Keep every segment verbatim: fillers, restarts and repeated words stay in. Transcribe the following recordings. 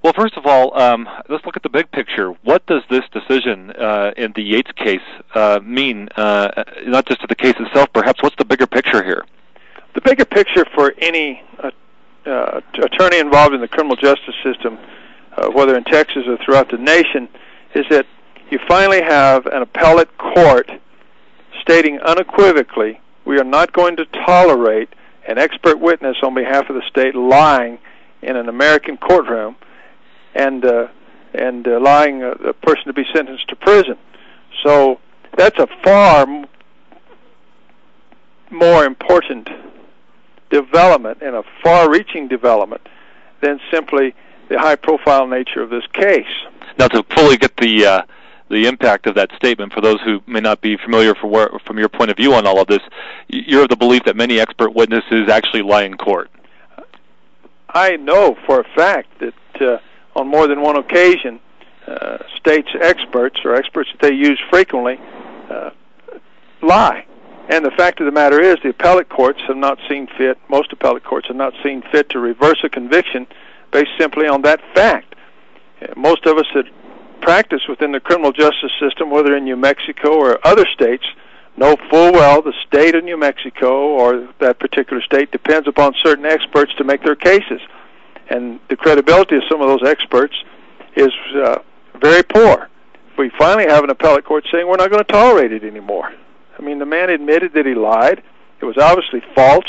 Well, first of all, um, let's look at the big picture. What does this decision uh, in the Yates case uh, mean, uh, not just to the case itself, perhaps? What's the bigger picture here? The bigger picture for any uh, uh, attorney involved in the criminal justice system, uh, whether in Texas or throughout the nation, is that you finally have an appellate court stating unequivocally, we are not going to tolerate an expert witness on behalf of the state lying in an American courtroom and uh, and uh, allowing a, a person to be sentenced to prison. So that's a far m- more important development and a far-reaching development than simply the high-profile nature of this case. Now, to fully get the uh, the impact of that statement, for those who may not be familiar for where, from your point of view on all of this, you're of the belief that many expert witnesses actually lie in court. I know for a fact that uh, on more than one occasion, uh, states' experts or experts that they use frequently uh, lie. And the fact of the matter is the appellate courts have not seen fit, most appellate courts have not seen fit to reverse a conviction based simply on that fact. Uh, most of us that practice within the criminal justice system, whether in New Mexico or other states, know full well the state of New Mexico or that particular state depends upon certain experts to make their cases. And the credibility of some of those experts is uh, very poor. We finally have an appellate court saying we're not going to tolerate it anymore. I mean, the man admitted that he lied. It was obviously false.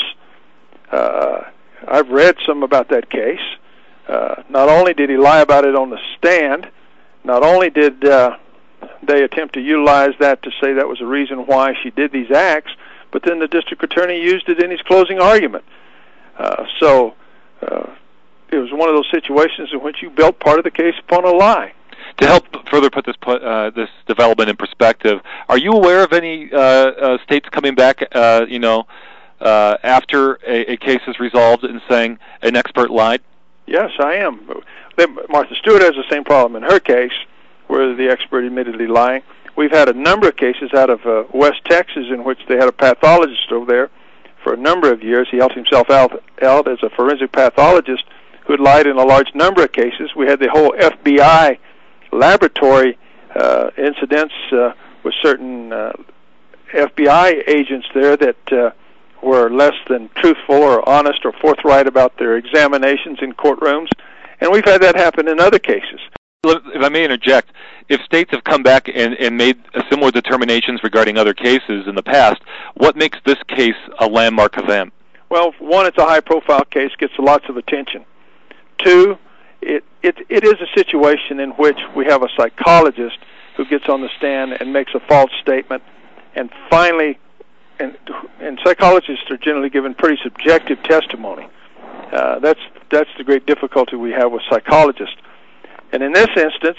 Uh, I've read some about that case. Uh, not only did he lie about it on the stand, not only did uh, they attempt to utilize that to say that was a reason why she did these acts, but then the district attorney used it in his closing argument. Uh, so uh, it was one of those situations in which you built part of the case upon a lie. To help further put this uh, this development in perspective, are you aware of any uh, uh, states coming back, uh, you know, uh, after a, a case is resolved and saying an expert lied? Yes, I am. Martha Stewart has the same problem in her case, where the expert admittedly lying. We've had a number of cases out of uh, West Texas in which they had a pathologist over there for a number of years. He held himself out, out as a forensic pathologist who had lied in a large number of cases. We had the whole F B I laboratory uh, incidents uh, with certain uh, F B I agents there that uh, were less than truthful or honest or forthright about their examinations in courtrooms. And we've had that happen in other cases. If I may interject, if states have come back and, and made similar determinations regarding other cases in the past, what makes this case a landmark event? Well, one, it's a high-profile case, gets lots of attention. Two, it, it, it is a situation in which we have a psychologist who gets on the stand and makes a false statement, and finally, and, and psychologists are generally given pretty subjective testimony. Uh, that's that's the great difficulty we have with psychologists. And in this instance,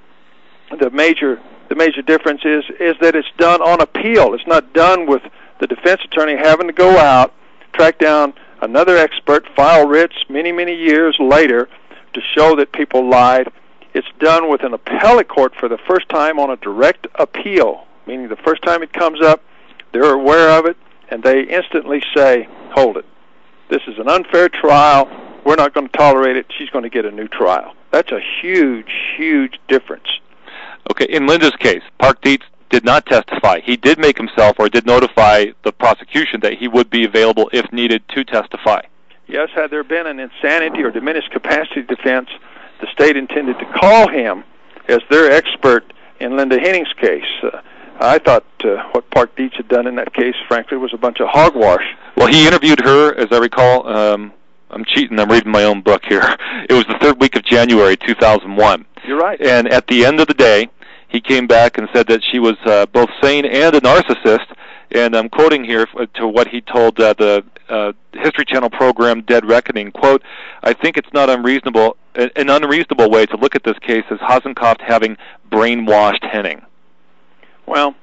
the major the major difference is is that it's done on appeal. It's not done with the defense attorney having to go out, track down another expert, file writs many, many years later to show that people lied. It's done with an appellate court for the first time on a direct appeal, meaning the first time it comes up, they're aware of it, and they instantly say, hold it. This is an unfair trial. We're not going to tolerate it. She's going to get a new trial. That's a huge, huge difference. Okay, in Linda's case, Park Dietz did not testify. He did make himself or did notify the prosecution that he would be available if needed to testify. Yes, had there been an insanity or diminished capacity defense, the state intended to call him as their expert in Linda Henning's case. Uh, I thought uh, what Park Dietz had done in that case, frankly, was a bunch of hogwash. Well, he interviewed her, as I recall. Um, I'm cheating. I'm reading my own book here. It was the third week of January, two thousand one. You're right. And at the end of the day, he came back and said that she was uh, both sane and a narcissist. And I'm quoting here to what he told uh, the uh, History Channel program Dead Reckoning, quote, I think it's not unreasonable, an unreasonable way to look at this case as Hasenkopf having brainwashed Henning. Well,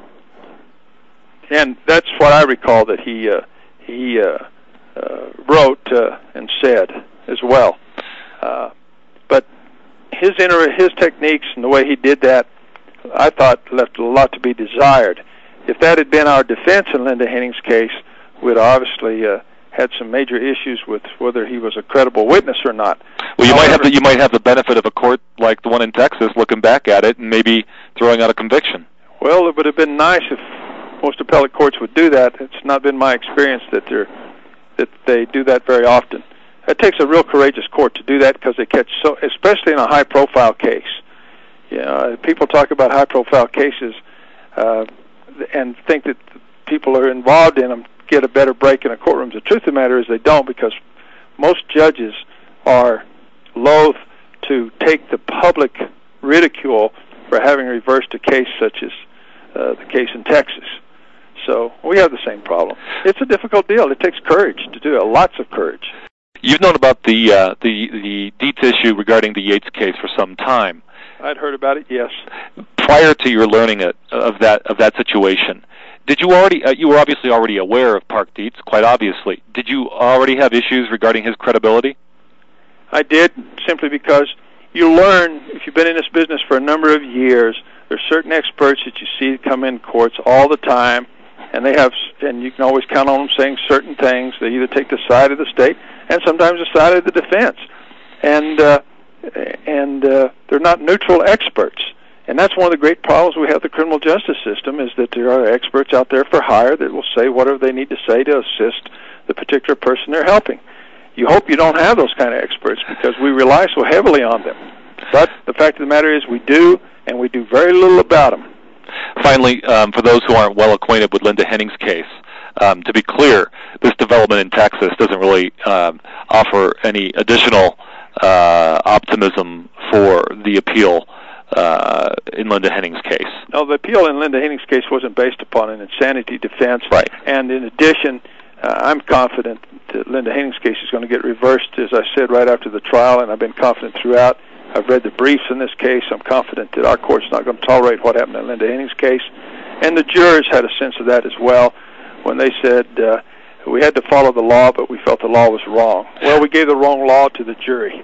and that's what I recall that he uh, he uh, uh, wrote uh, and said as well. Uh, but his inter- his techniques and the way he did that, I thought left a lot to be desired. If that had been our defense in Linda Henning's case, we'd obviously uh, had some major issues with whether he was a credible witness or not. Well, you However, might have the, you might have the benefit of a court like the one in Texas looking back at it and maybe throwing out a conviction. Well, it would have been nice if most appellate courts would do that. It's not been my experience that they're that they do that very often. It takes a real courageous court to do that because they catch so, especially in a high-profile case. You know, people talk about high-profile cases uh, and think that people who are involved in them get a better break in a courtroom. The truth of the matter is they don't, because most judges are loath to take the public ridicule for having reversed a case such as uh, the case in Texas. So we have the same problem. It's a difficult deal. It takes courage to do it, lots of courage. You've known about the uh, the the Dietz issue regarding the Yates case for some time. I'd heard about it, yes. Prior to your learning it, of that of that situation, did you already? Uh, you were obviously already aware of Park Dietz, quite obviously. Did you already have issues regarding his credibility? I did, simply because you learn, if you've been in this business for a number of years, there's certain experts that you see come in courts all the time, and they have, and you can always count on them saying certain things. They either take the side of the state and sometimes the side of the defense, and uh, and uh, they're not neutral experts. And that's one of the great problems we have with the criminal justice system, is that there are experts out there for hire that will say whatever they need to say to assist the particular person they're helping. You hope you don't have those kind of experts, because we rely so heavily on them. But the fact of the matter is we do, and we do very little about them. Finally, um, for those who aren't well acquainted with Linda Henning's case, um, to be clear, this development in Texas doesn't really um, offer any additional uh, optimism for the appeal uh, in Linda Henning's case. No, the appeal in Linda Henning's case wasn't based upon an insanity defense. Right. And in addition, uh, I'm confident that Linda Henning's case is going to get reversed, as I said, right after the trial, and I've been confident throughout. I've read the briefs in this case. I'm confident that our court's not going to tolerate what happened in Linda Henning's case. And the jurors had a sense of that as well when they said uh, we had to follow the law, but we felt the law was wrong. Well, we gave the wrong law to the jury.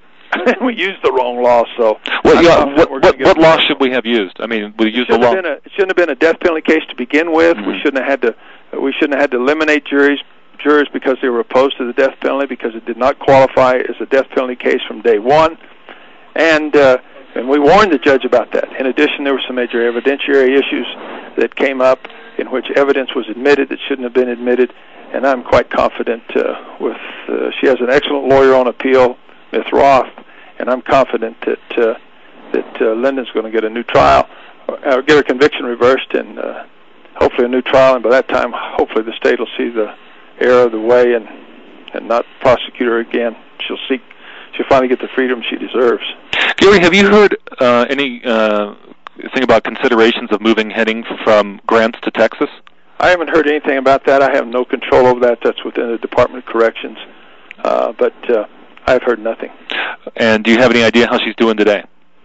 We used the wrong law, so... Well, yeah, what, what, what law should we have used? I mean, we used the law... A, it shouldn't have been a death penalty case to begin with. Mm-hmm. We shouldn't have had to. We shouldn't have had to eliminate juries, jurors because they were opposed to the death penalty, because it did not qualify as a death penalty case from day one. And uh, and we warned the judge about that. In addition, there were some major evidentiary issues that came up in which evidence was admitted that shouldn't have been admitted. And I'm quite confident uh, with. Uh, she has an excellent lawyer on appeal, Miz Roth, and I'm confident that uh, that uh, Linda's going to get a new trial, or get her conviction reversed, and uh, hopefully a new trial. And by that time, hopefully the state will see the error of the way and and not prosecute her again. She'll seek. She'll finally get the freedom she deserves. Gary, have you heard uh, any uh, thing about considerations of moving Henning from Grants to Texas? I haven't heard anything about that. I have no control over that. That's within the Department of Corrections. Uh, but uh, I've heard nothing. And do you have any idea how she's doing today?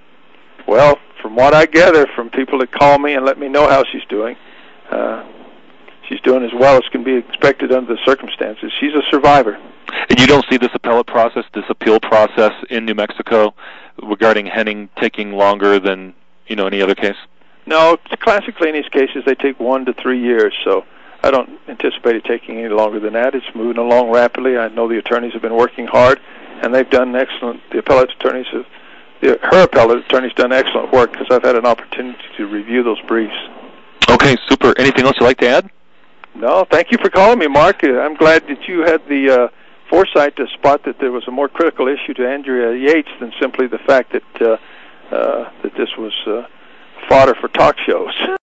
Well, from what I gather from people that call me and let me know how she's doing, uh, she's doing as well as can be expected under the circumstances. She's a survivor. And you don't see this appellate process, this appeal process in New Mexico regarding Henning taking longer than, you know, any other case? No, classically in these cases they take one to three years, so I don't anticipate it taking any longer than that. It's moving along rapidly. I know the attorneys have been working hard, and they've done excellent. The appellate attorneys have, the, her appellate attorney's done excellent work, because I've had an opportunity to review those briefs. Okay, super. Anything else you'd like to add? No, thank you for calling me, Mark. I'm glad that you had the uh, foresight to spot that there was a more critical issue to Andrea Yates than simply the fact that uh, uh, that this was uh, fodder for talk shows.